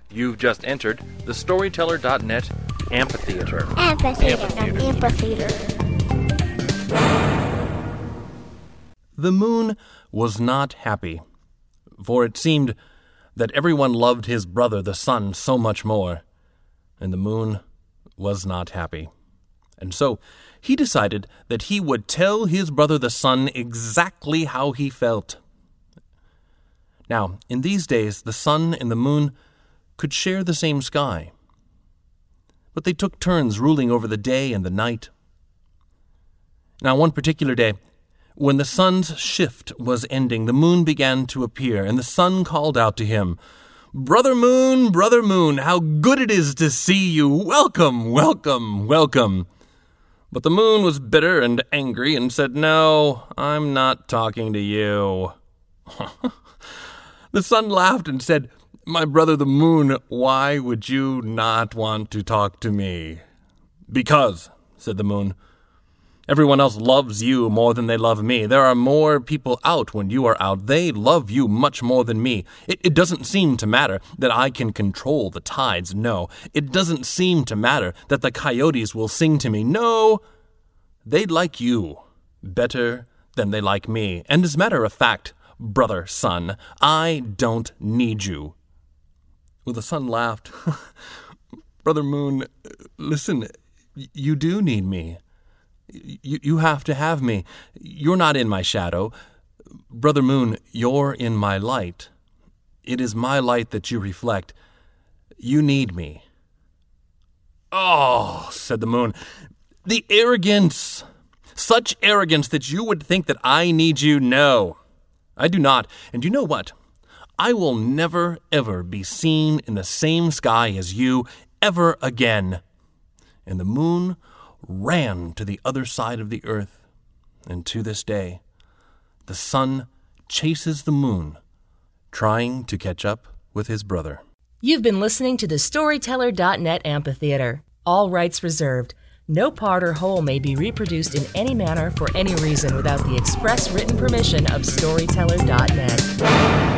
You've just entered the Storyteller.net Amphitheater. Amphitheater. The moon was not happy, for it seemed that everyone loved his brother the sun so much more, and the moon was not happy. And so he decided that he would tell his brother the sun exactly how he felt. Now, in these days, the sun and the moon could share the same sky, but they took turns ruling over the day and the night. Now, one particular day, when the sun's shift was ending, the moon began to appear, and the sun called out to him, Brother Moon, how good it is to see you! Welcome, welcome, welcome!" But the moon was bitter and angry and said, "No, I'm not talking to you." The sun laughed and said, "My brother the moon, why would you not want to talk to me?" "Because," said the moon, "everyone else loves you more than they love me. There are more people out when you are out. They love you much more than me. It doesn't seem to matter that I can control the tides. No, it doesn't seem to matter that the coyotes will sing to me. No, they like you better than they like me. And as a matter of fact, brother sun, I don't need you." Well, the sun laughed. "Brother Moon, listen, you do need me. You have to have me. You're not in my shadow. Brother Moon, you're in my light. It is my light that you reflect. You need me." "Oh," said the moon, "the arrogance! Such arrogance that you would think that I need you. No, I do not. And you know what? I will never, ever be seen in the same sky as you ever again." And the moon ran to the other side of the earth, and to this day, the sun chases the moon, trying to catch up with his brother. You've been listening to the Storyteller.net Amphitheater. All rights reserved. No part or whole may be reproduced in any manner for any reason without the express written permission of Storyteller.net.